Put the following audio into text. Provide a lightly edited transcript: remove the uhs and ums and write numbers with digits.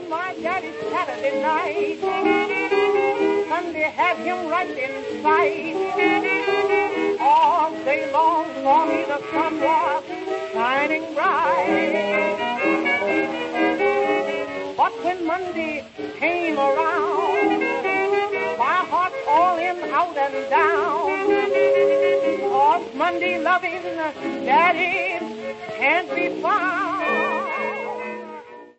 on my daddy's Saturday night. Sunday had him right in sight. All day long for me the sun was shining bright. But when Monday came around, my heart's all in, out and down. 'Cause Monday loving daddy can't be found.